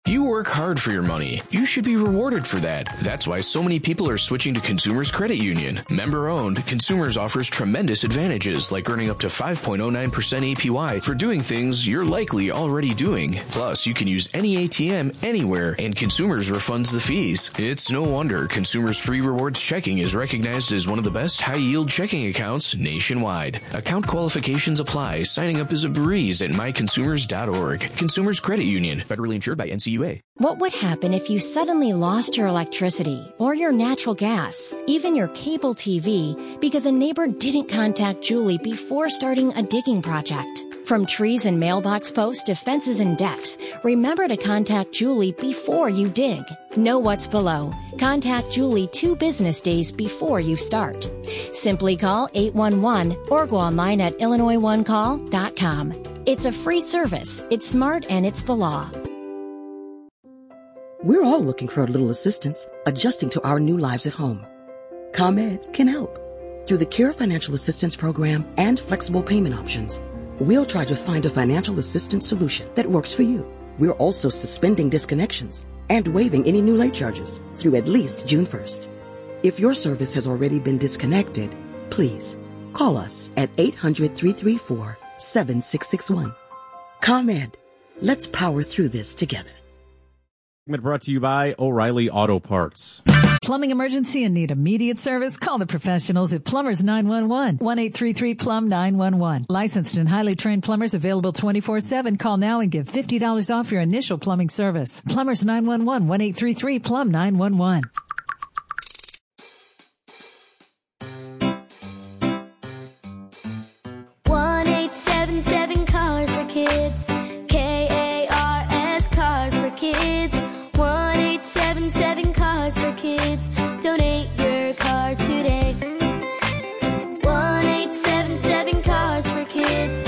You work hard for your money. You should be rewarded for that. That's why so many people are switching to Consumers Credit Union. Member-owned, Consumers offers tremendous advantages like earning up to 5.09% APY for doing things you're likely already doing. Plus, you can use any ATM anywhere, and Consumers refunds the fees. It's no wonder Consumers Free Rewards Checking is recognized as one of the best high-yield checking accounts nationwide. Account qualifications apply. Signing up is a breeze at myconsumers.org. Consumers Credit Union. Federally insured by NCUA. What would happen if you suddenly lost your electricity or your natural gas, even your cable TV, because a neighbor didn't contact Julie before starting a digging project? From trees and mailbox posts to fences and decks, remember to contact Julie before you dig. Know what's below. Contact Julie 2 business days before you start. Simply call 811 or go online at IllinoisOneCall.com. It's a free service. It's smart and it's the law. We're all looking for a little assistance adjusting to our new lives at home. ComEd can help. Through the Care Financial Assistance Program and flexible payment options, we'll try to find a financial assistance solution that works for you. We're also suspending disconnections and waiving any new late charges through at least June 1st. If your service has already been disconnected, please call us at 800-334-7661. ComEd, let's power through this together. Brought to you by O'Reilly Auto Parts. Plumbing emergency and need immediate service? Call the professionals at Plumbers 911. 1-833-PLUM-911. Licensed and highly trained plumbers available 24/7. Call now and give $50 off your initial plumbing service. Plumbers 911. 1-833-PLUM-911. Cars for Kids. KARS Cars for Kids. 1-877 Cars for Kids. Donate your car today. 1-877 Cars for Kids.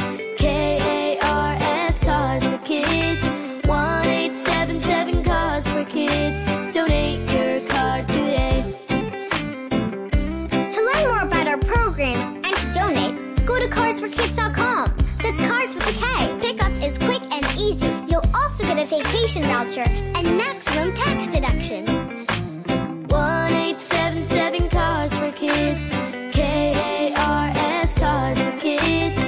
KARS Cars for Kids. 1-877 Cars for Kids. Donate your car today. To learn more about our programs and to donate, go to carsforkids.com. That's Cars with a K. Pickup is quick and easy. You'll also get a vacation voucher and maximum tax deduction. 1-877 Cars for Kids. KARS Cars for Kids.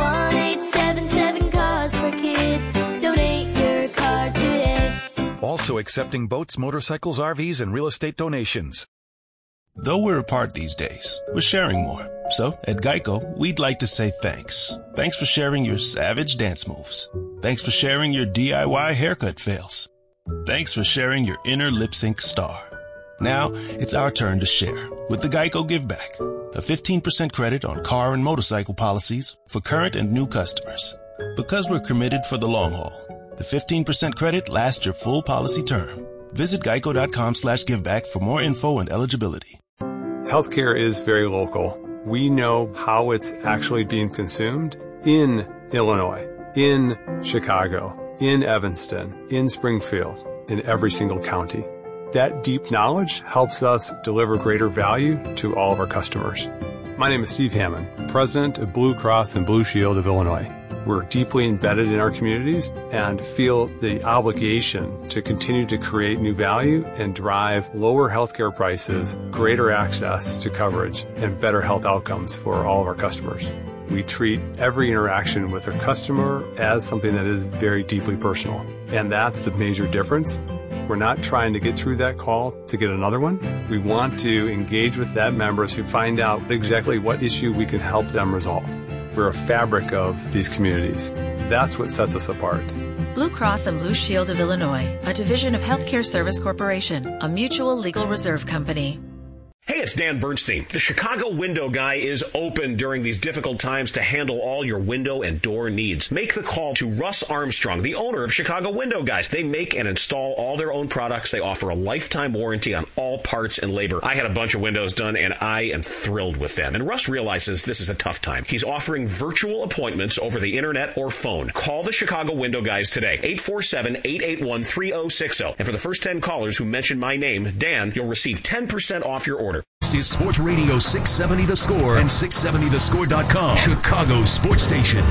1-877 Cars for Kids. Donate your car today. Also accepting boats, motorcycles, RVs, and real estate donations. Though we're apart these days, we're sharing more. So, at Geico, we'd like to say thanks. Thanks for sharing your savage dance moves. Thanks for sharing your DIY haircut fails. Thanks for sharing your inner lip sync star. Now, it's our turn to share with the Geico Give Back. A 15% credit on car and motorcycle policies for current and new customers. Because we're committed for the long haul. The 15% credit lasts your full policy term. Visit geico.com/giveback for more info and eligibility. Healthcare is very local. We know how it's actually being consumed in Illinois, in Chicago, in Evanston, in Springfield, in every single county. That deep knowledge helps us deliver greater value to all of our customers. My name is Steve Hammond, President of Blue Cross and Blue Shield of Illinois. We're deeply embedded in our communities and feel the obligation to continue to create new value and drive lower healthcare prices, greater access to coverage, and better health outcomes for all of our customers. We treat every interaction with our customer as something that is very deeply personal. And that's the major difference. We're not trying to get through that call to get another one. We want to engage with that member to find out exactly what issue we can help them resolve. We're a fabric of these communities. That's what sets us apart. Blue Cross and Blue Shield of Illinois, a division of Healthcare Service Corporation, a mutual legal reserve company. Hey, it's Dan Bernstein. The Chicago Window Guy is open during these difficult times to handle all your window and door needs. Make the call to Russ Armstrong, the owner of Chicago Window Guys. They make and install all their own products. They offer a lifetime warranty on all parts and labor. I had a bunch of windows done, and I am thrilled with them. And Russ realizes this is a tough time. He's offering virtual appointments over the internet or phone. Call the Chicago Window Guys today, 847-881-3060. And for the first 10 callers who mention my name, Dan, you'll receive 10% off your order. This is Sports Radio 670 The Score and 670thescore.com, Chicago Sports Station.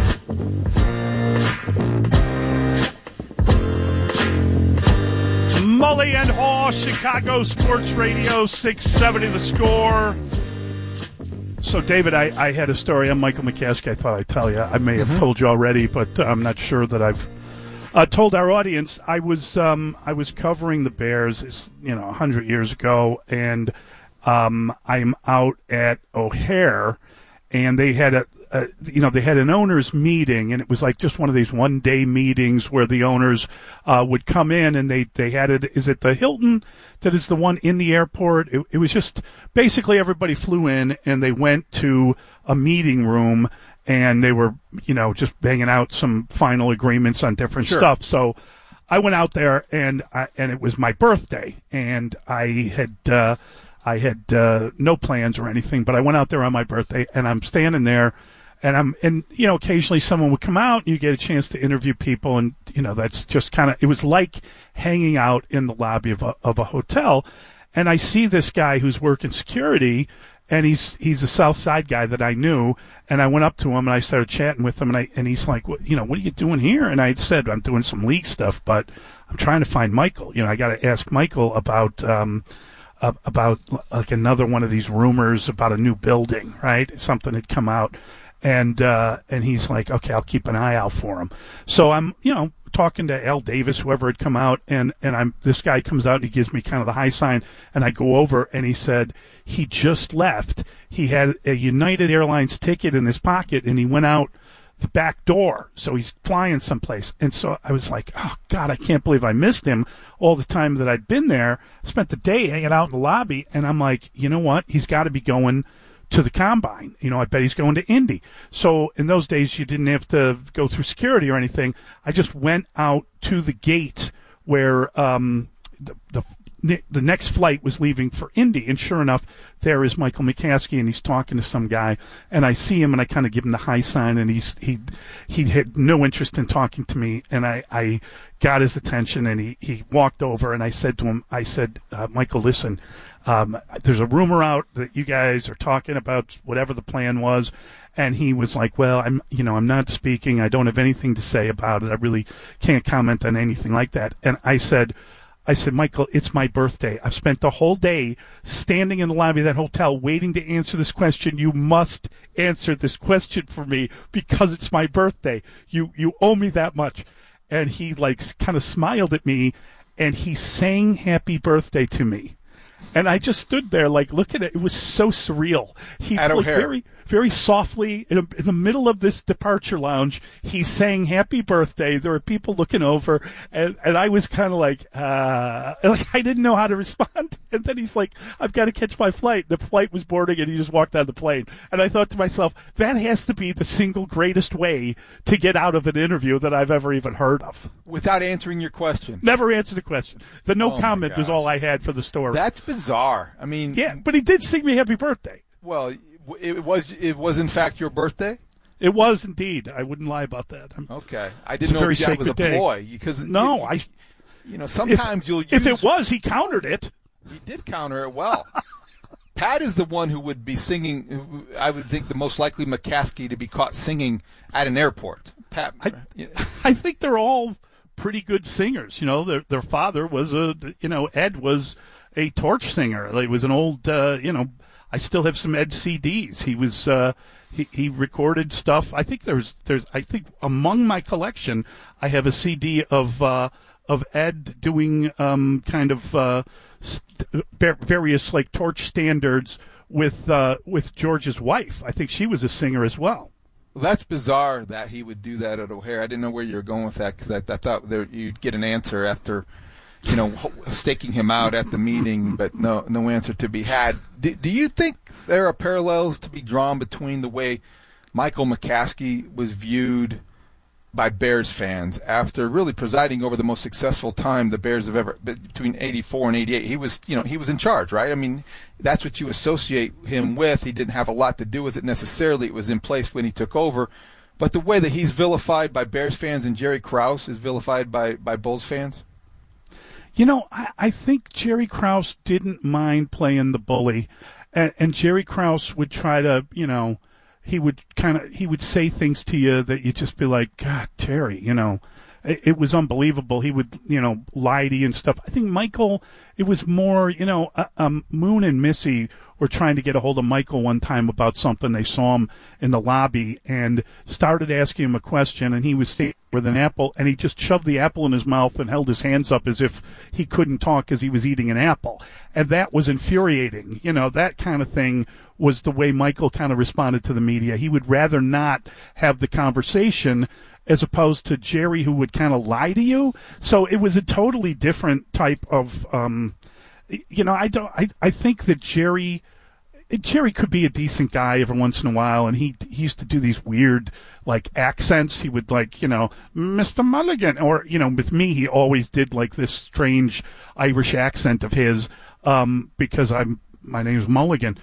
Paulie and Haw, Chicago Sports Radio, 670 The Score. So, David, I had a story. I'm Michael McCaskey. I thought I'd tell you. I may have told you already, but I'm not sure that I've told our audience. I was covering the Bears, 100 years ago, and I'm out at O'Hare, and they had they had an owners meeting, and it was like just one of these one-day meetings where the owners would come in, and they had it. Is it the Hilton that is the one in the airport? It was just basically everybody flew in, and they went to a meeting room, and they were just banging out some final agreements on different stuff. So I went out there, and it was my birthday, and I had no plans or anything, but I went out there on my birthday, and I'm standing there. And occasionally someone would come out and you get a chance to interview people. And, that's just it was like hanging out in the lobby of a hotel. And I see this guy who's working security, and he's a South Side guy that I knew. And I went up to him and I started chatting with him, and he's like, what are you doing here? And I said, I'm doing some league stuff, but I'm trying to find Michael. I got to ask Michael about like another one of these rumors about a new building, right? Something had come out. And he's like, okay, I'll keep an eye out for him. So I'm, talking to Al Davis, whoever had come out, and this guy comes out and he gives me kind of the high sign, and I go over and he said he just left. He had a United Airlines ticket in his pocket and he went out the back door. So he's flying someplace. And so I was like, oh God, I can't believe I missed him all the time that I'd been there. Spent the day hanging out in the lobby, and I'm like, you know what? He's got to be going to the combine. I bet he's going to Indy. So in those days, you didn't have to go through security or anything. I just went out to the gate where the next flight was leaving for Indy. And sure enough, there is Michael McCaskey, and he's talking to some guy. And I see him, and I kind of give him the high sign, and he had no interest in talking to me. And I got his attention, and he walked over, and I said to him, Michael, listen, there's a rumor out that you guys are talking about whatever the plan was. And he was like, well, I'm not speaking. I don't have anything to say about it. I really can't comment on anything like that. And I said, Michael, it's my birthday. I've spent the whole day standing in the lobby of that hotel waiting to answer this question. You must answer this question for me because it's my birthday. You owe me that much. And he kind of smiled at me, and he sang happy birthday to me. And I just stood there looking at it. It was so surreal. He very, very softly in the middle of this departure lounge, he sang happy birthday. There were people looking over, and I was kind of I didn't know how to respond. And then he's like, I've got to catch my flight. The flight was boarding, and he just walked on the plane. And I thought to myself, that has to be the single greatest way to get out of an interview that I've ever even heard of. Without answering your question. Never answered a question. The no comment was all I had for the story. That's bizarre. I mean, yeah, but he did sing me happy birthday. Well, it was in fact your birthday? It was indeed. I wouldn't lie about that. Okay. I didn't know if that was a ploy. Sometimes you'll use... If it was, he countered it. He did counter it well. Pat is the one who would be singing, I would think the most likely McCaskey to be caught singing at an airport. Pat. I think they're all pretty good singers. Their father was Ed was a torch singer. He was an old, I still have some Ed CDs. He was, he recorded stuff. I think I think among my collection, I have a CD of Ed doing, various torch standards with George's wife. I think she was a singer as well. Well, that's bizarre that he would do that at O'Hare. I didn't know where you were going with that because I thought you'd get an answer after, staking him out at the meeting, but no answer to be had. Do you think there are parallels to be drawn between the way Michael McCaskey was viewed by Bears fans after really presiding over the most successful time the Bears have ever, between 84 and 88? He was in charge, right? I mean, that's what you associate him with. He didn't have a lot to do with it necessarily. It was in place when he took over. But the way that he's vilified by Bears fans and Jerry Krause is vilified by Bulls fans? I think Jerry Krause didn't mind playing the bully, and Jerry Krause would try to, he would say things to you that you'd just be like, God, Terry, it was unbelievable. He would, lie to you and stuff. I think Michael, it was more, Moon and Missy were trying to get a hold of Michael one time about something. They saw him in the lobby and started asking him a question, and he was standing with an apple, and he just shoved the apple in his mouth and held his hands up as if he couldn't talk because he was eating an apple. And that was infuriating. That kind of thing was the way Michael kind of responded to the media. He would rather not have the conversation as opposed to Jerry, who would kind of lie to you. So it was a totally different type of, I think that Jerry could be a decent guy every once in a while, and he used to do these weird, accents. He would, Mr. Mulligan, or, with me, he always did, this strange Irish accent of his, because my name's Mulligan.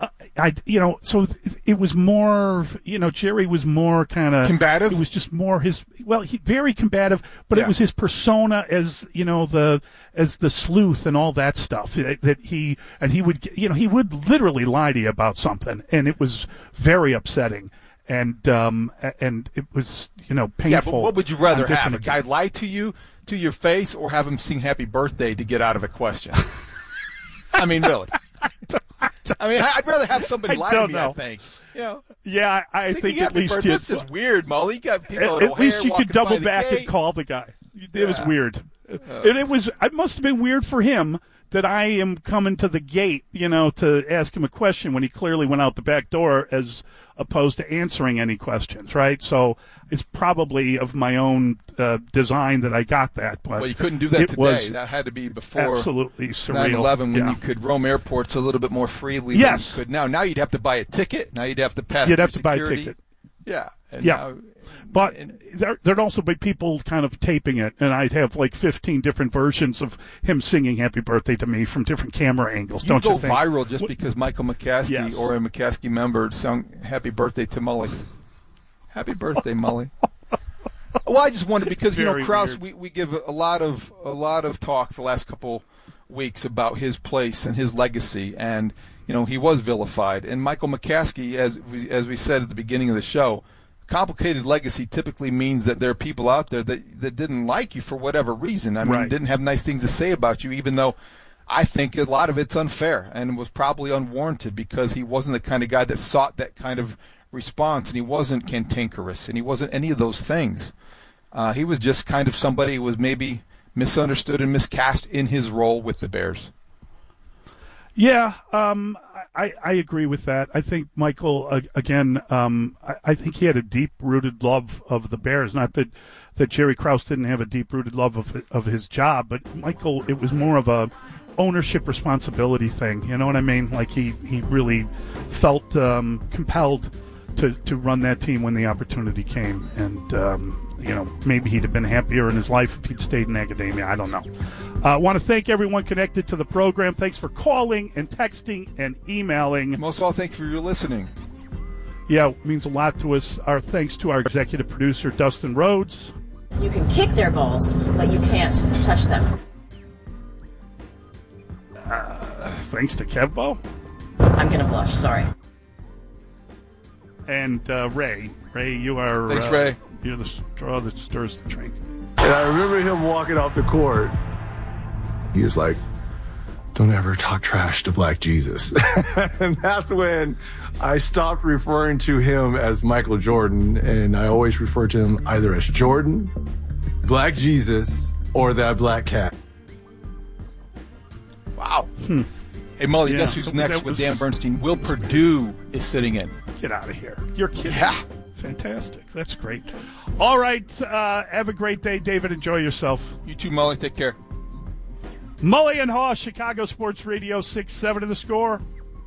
So it was more, Jerry was more kind of combative. It was just more very combative, but it was his persona as, as the sleuth and all that stuff that he would literally lie to you about something, and it was very upsetting. And it was, painful. Yeah, but what would you rather have? A guy lie to you to your face, or have him sing Happy Birthday to get out of a question? I mean, really. I'd rather have somebody lie to me, I think. Yeah, I think at least that's just weird, Molly. You got people at least you could double back and call the guy. It was weird. And it must have been weird for him that I am coming to the gate, to ask him a question when he clearly went out the back door as opposed to answering any questions, right? So it's probably of my own design that I got that. But you couldn't do that today. That had to be before absolutely surreal. 9/11 when you could roam airports a little bit more freely than you could now. Now you'd have to buy a ticket. Now you'd have to pass You'd have to security. buy a ticket. Yeah. Now, but there'd also be people kind of taping it, and I'd have 15 different versions of him singing Happy Birthday to me from different camera angles. Don't you think? Go viral just because Michael McCaskey or a McCaskey member sung Happy Birthday to Mully. Happy birthday, Mully. Well, I just wondered because Krause, we give a lot of talk the last couple weeks about his place and his legacy, and he was vilified. And Michael McCaskey, as we said at the beginning of the show, complicated legacy typically means that there are people out there that didn't like you for whatever reason. Didn't have nice things to say about you, even though I think a lot of it's unfair and was probably unwarranted because he wasn't the kind of guy that sought that kind of response, and he wasn't cantankerous, and he wasn't any of those things. He was just kind of somebody who was maybe misunderstood and miscast in his role with the Bears. Yeah, I agree with that. I think Michael, again, I think he had a deep-rooted love of the Bears. Not that Jerry Krause didn't have a deep-rooted love of his job, but Michael, it was more of a ownership responsibility thing. You know what I mean? He really felt compelled to run that team when the opportunity came, and maybe he'd have been happier in his life if he'd stayed in academia. I don't know. I want to thank everyone connected to the program. Thanks for calling and texting and emailing. Most of all, thank you for your listening. Yeah, it means a lot to us. Our thanks to our executive producer, Dustin Rhodes. You can kick their balls, but you can't touch them. Thanks to Kevbo. I'm going to blush, sorry. And Ray, you are... Thanks, Ray. You're the straw that stirs the drink. And I remember him walking off the court. He was like, "Don't ever talk trash to Black Jesus." And that's when I stopped referring to him as Michael Jordan, and I always refer to him either as Jordan, Black Jesus, or that black cat. Wow. Hey, Mully, guess who's next with Dan Bernstein? Will Perdue is sitting in. Get out of here. You're kidding. Yeah. Fantastic. That's great. All right. Have a great day, David. Enjoy yourself. You too, Mully. Take care. Mully and Haw, Chicago Sports Radio 6-7 to the Score.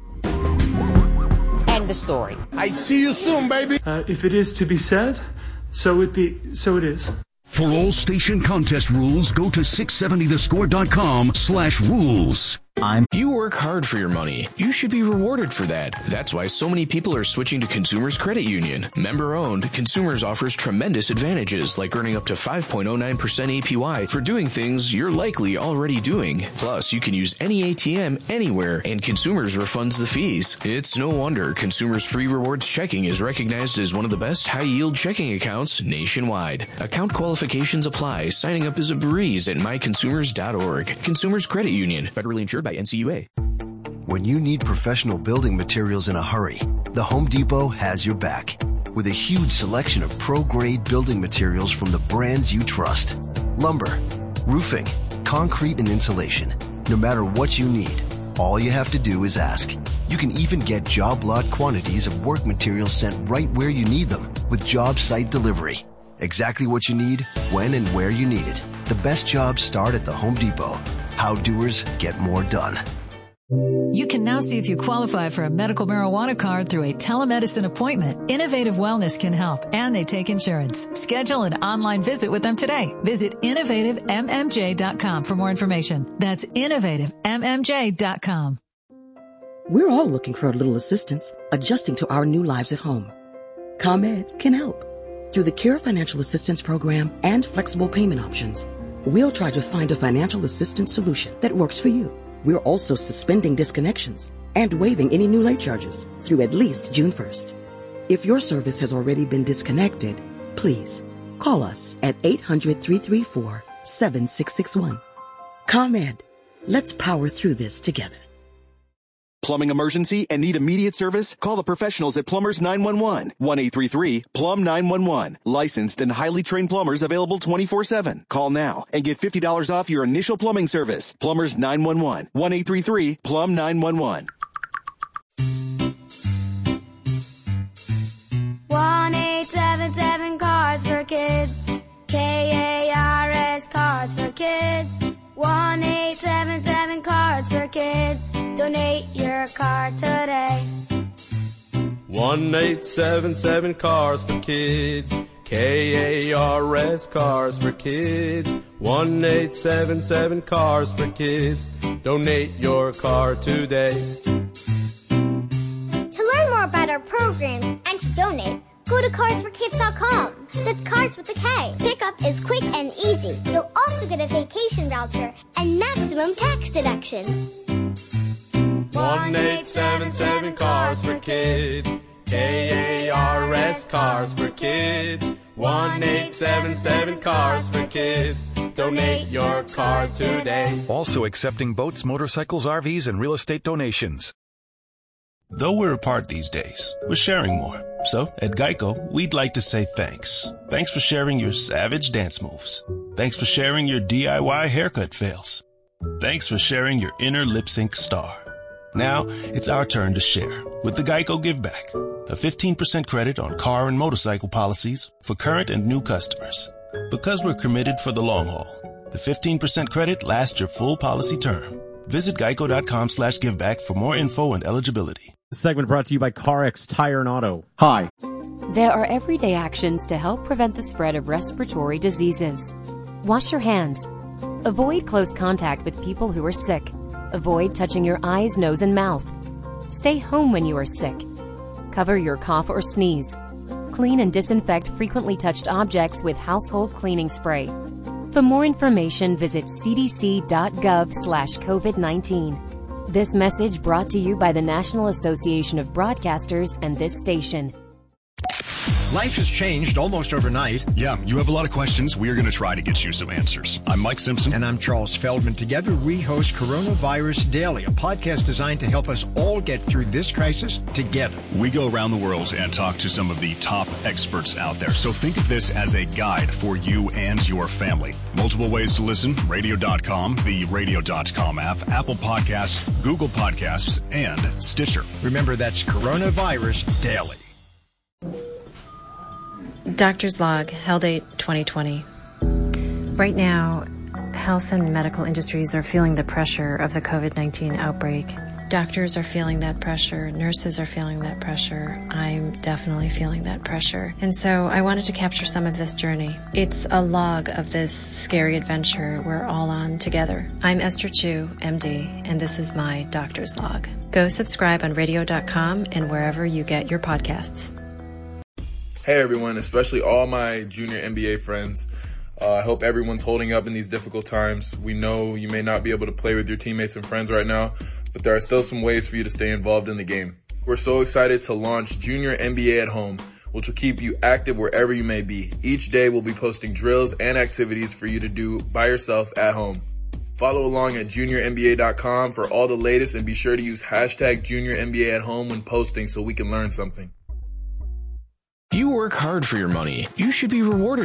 End the story. I see you soon, baby. If it is to be said, so it is. For all station contest rules, go to 670thescore.com/rules. You work hard for your money. You should be rewarded for that. That's why so many people are switching to Consumers Credit Union. Member-owned, Consumers offers tremendous advantages like earning up to 5.09% APY for doing things you're likely already doing. Plus, you can use any ATM anywhere, and Consumers refunds the fees. It's no wonder Consumers Free Rewards Checking is recognized as one of the best high-yield checking accounts nationwide. Account qualifications apply. Signing up is a breeze at myconsumers.org. Consumers Credit Union. Federally insured by NCUA. When you need professional building materials in a hurry, the Home Depot has your back. With a huge selection of pro-grade building materials from the brands you trust. Lumber, roofing, concrete, and insulation. No matter what you need, all you have to do is ask. You can even get job lot quantities of work materials sent right where you need them with job site delivery. Exactly what you need, when and where you need it. The best jobs start at the Home Depot. How doers get more done. You can now see if you qualify for a medical marijuana card through a telemedicine appointment. Innovative Wellness can help, and they take insurance. Schedule an online visit with them today. Visit innovativemmj.com for more information. That's innovativemmj.com. We're all looking for a little assistance adjusting to our new lives at home. ComEd can help. Through the Care Financial Assistance Program and flexible payment options, we'll try to find a financial assistance solution that works for you. We're also suspending disconnections and waiving any new late charges through at least June 1st. If your service has already been disconnected, please call us at 800-334-7661. ComEd, let's power through this together. Plumbing emergency and need immediate service? Call the professionals at Plumbers 911. 1-833-PLUM-911. Licensed and highly trained plumbers available 24/7. Call now and get $50 off your initial plumbing service. Plumbers 911. 1-833-PLUM-911. 1-877 Cars for Kids. KARS Cars for Kids. 1-877 Cards for Kids. Donate your car today. 1-877 Cars for Kids. KARS Cars for Kids. 1-877 Cars for Kids. Donate your car today. To learn more about our programs and to donate, go to carsforkids.com. That's Cars with a K. Pickup is quick and easy. You'll also get a vacation voucher and maximum tax deduction. 1-877 Cars for Kids. KARS Cars for Kids. 1-877 Cars for Kids. Donate your car today. Also accepting boats, motorcycles, RVs, and real estate donations. Though we're apart these days, we're sharing more. So, at Geico, we'd like to say thanks. Thanks for sharing your savage dance moves. Thanks for sharing your DIY haircut fails. Thanks for sharing your inner lip sync star. Now, it's our turn to share with the Geico Give Back, a 15% credit on car and motorcycle policies for current and new customers. Because we're committed for the long haul, the 15% credit lasts your full policy term. Visit geico.com/giveback for more info and eligibility. This segment brought to you by CarX Tire and Auto. Hi. There are everyday actions to help prevent the spread of respiratory diseases. Wash your hands. Avoid close contact with people who are sick. Avoid touching your eyes, nose, and mouth. Stay home when you are sick. Cover your cough or sneeze. Clean and disinfect frequently touched objects with household cleaning spray. For more information, visit cdc.gov/COVID-19. This message brought to you by the National Association of Broadcasters and this station. Life has changed almost overnight. Yeah, you have a lot of questions. We are going to try to get you some answers. I'm Mike Simpson. And I'm Charles Feldman. Together, we host Coronavirus Daily, a podcast designed to help us all get through this crisis together. We go around the world and talk to some of the top experts out there. So think of this as a guide for you and your family. Multiple ways to listen: radio.com, the radio.com app, Apple Podcasts, Google Podcasts, and Stitcher. Remember, that's Coronavirus Daily. Doctor's Log, Hell Date 2020. Right now, health and medical industries are feeling the pressure of the COVID-19 outbreak. Doctors are feeling that pressure. Nurses are feeling that pressure. I'm definitely feeling that pressure. And so I wanted to capture some of this journey. It's a log of this scary adventure we're all on together. I'm Esther Chu, MD, and this is my doctor's log. Go subscribe on radio.com and wherever you get your podcasts. Hey everyone, especially all my junior NBA friends. I hope everyone's holding up in these difficult times. We know you may not be able to play with your teammates and friends right now, but there are still some ways for you to stay involved in the game. We're so excited to launch Junior NBA at Home, which will keep you active wherever you may be. Each day we'll be posting drills and activities for you to do by yourself at home. Follow along at juniornba.com for all the latest, and be sure to use hashtag JuniorNBA at Home when posting so we can learn something. You work hard for your money. You should be rewarded